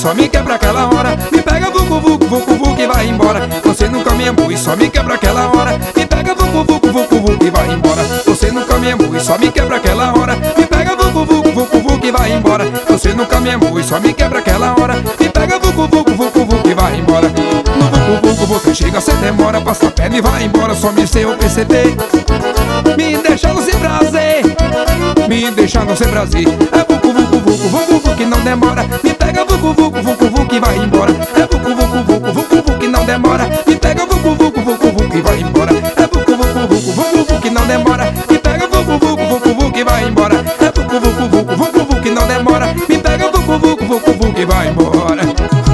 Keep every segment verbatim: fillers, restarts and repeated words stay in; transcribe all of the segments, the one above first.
só me quebra aquela hora. Me pega vucu vucu vucu vucu e vai embora. Você nunca me amou e só me quebra aquela hora. Me pega vucu vucu vucu vucu e vai embora. Você nunca me amou e só me quebra aquela hora. Me pega vucu vucu vucu vucu e vai embora. Você nunca me amou e só me quebra aquela hora. Me pega vucu vucu vucu vucu e vai embora. No vucu vucu você chega, cê demora, passa a perna e vai embora. Some sem eu perceber, me deixando sem prazer, me deixando sem prazer. É vucu vucu vucu vucu vucu que não demora. Me pega vucu vucu vucu vucu e vai embora. É vucu vucu vucu vucu vucu que não demora. Me pega vucu vucu vucu vucu e vai embora. É vucu vucu vucu vucu vucu que não demora. Me pega vucu vucu vucu vucu e vai embora. É vucu vucu vucu vucu vucu que não demora. Me pega vucu vucu vucu vucu e vai embora.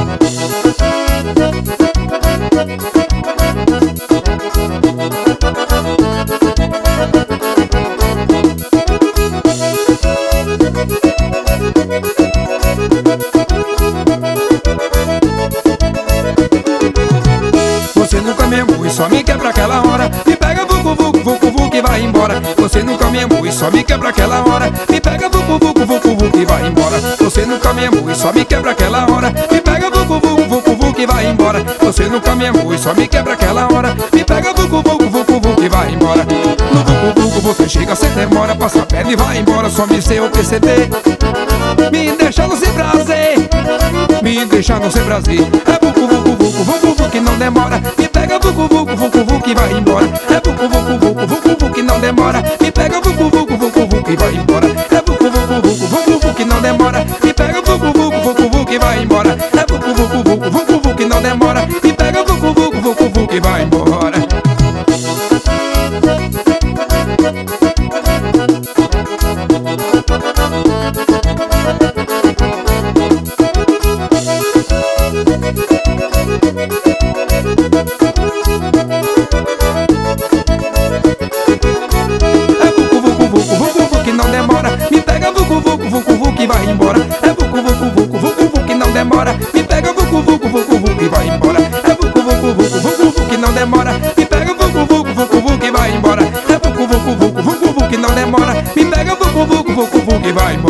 Você nunca me amou e só me quebra aquela hora. Me pega vucu vucu vucu vucu e vai embora. Você nunca me amou e só me quebra aquela hora. Me pega vucu vucu vucu vucu e vai embora. Você nunca me amou e só me quebra aquela hora. Me pega vucu vucu vucu vucu e vai embora. Você nunca me amou e só me quebra aquela hora. Me pega vucu vucu vucu vucu e vai embora. No vucu vucu você chega, cê demora, passa a perna e vai embora. Some sem eu perceber, me deixando sem prazer, me deixando sem prazer. É vucu vucu vucu vucu vucu que não demora. Me pega vucu vucu vucu vucu e vai embora. É vucu vucu vucu vucu vucu que não demora. Me pega vucu vucu vucu vucu e vai embora. É vucu vucu vucu vucu vucu que não demora. Me pega vucu vucu vucu vucu e vai embora. É vucu vucu vucu vucu vucu que não demora. Me pega vucu vucu vucu vucu e vai embora. Me pega vucu vucu vucu vucu e vai embora. É vucu vucu vucu vucu vucu que não demora. Me pega vucu vucu vucu vucu e vai embora. É vucu vucu vucu vucu vucu que não demora. Me pega vucu vucu vucu vucu e vai embora. É vucu vucu vucu vucu vucu que não demora. Me pega vucu vucu vucu vucu e vai embora.